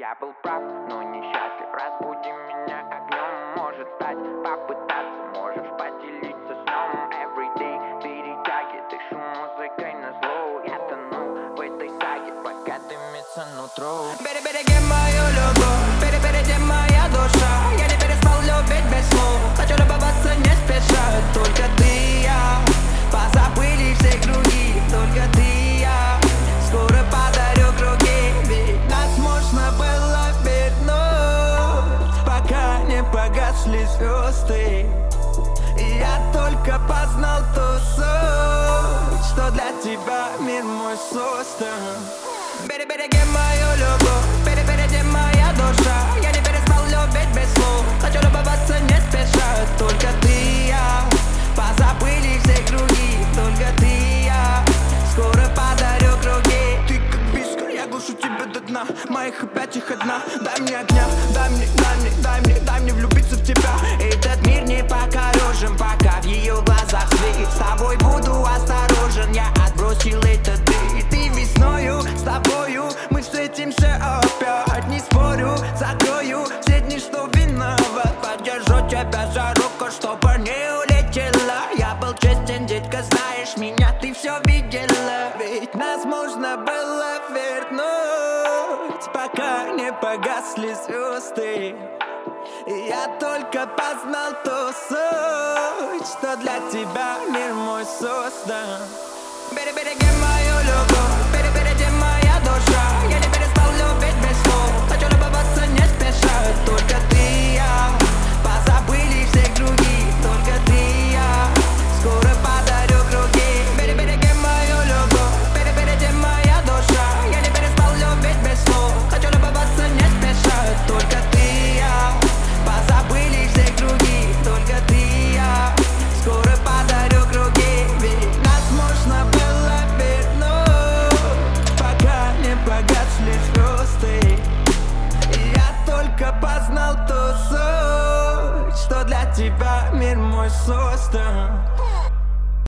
Я был прав, но несчастлив. Разбуди меня огнем, может стать, попытаться. Можешь поделиться сном. Everyday перетяги, дышу музыкой на зло. Я тону в этой саге, пока дымится нутро. Береги мою любовь, перепереди моя душа. Я не перестал любить без слов. Хочу любоваться не спеша. Только ты и я, позабыли все круги. Только ты и я, скоро подарю круги. Ведь нас можно было вернуть, пока не погасли звезды. И я только познал ту суть, что для тебя мир мой создан. Береги мою любовь, перепереди моя душа. Я не перестал любить без слов. Хочу любоваться не спеша. Только ты и я, позабыли все круги. Только ты и я, скоро подарю круги. Ты как виска, я глушу тебя до дна. Моих объятиях одна. Дай мне огня, дай мне влюбиться в тебя. Этот мир не покорежен, пока в ее глазах свет. С тобой буду осторожен, я отбросил это ты. Ты весною, с тобою мы встретимся опять. Не спорю, закрою все дни, что виноват. Подержу тебя за руку, чтобы не улетела. Я был честен, детка, знаешь меня, ты все видела. Ведь нас можно было вернуть, пока не погасли звезды. И я только познал ту суть, что для тебя мир мой создан. Береги мою любовь, перепереди моя душа. Я не перестал любить без слов. Хочу любоваться не спеша. Только ты и я, позабыли все круги. Только ты и я, скоро подарю круги. Береги мою любовь, перепереди моя душа. Я не перестал любить без слов. Хочу любоваться не спеша. Только ты и я, позабыли все круги. Только ты и я, скоро подарю круги. Ведь нас можно было вернуть, пока не погасли звезды. И я только познал ту суть, что для тебя мир мой создан.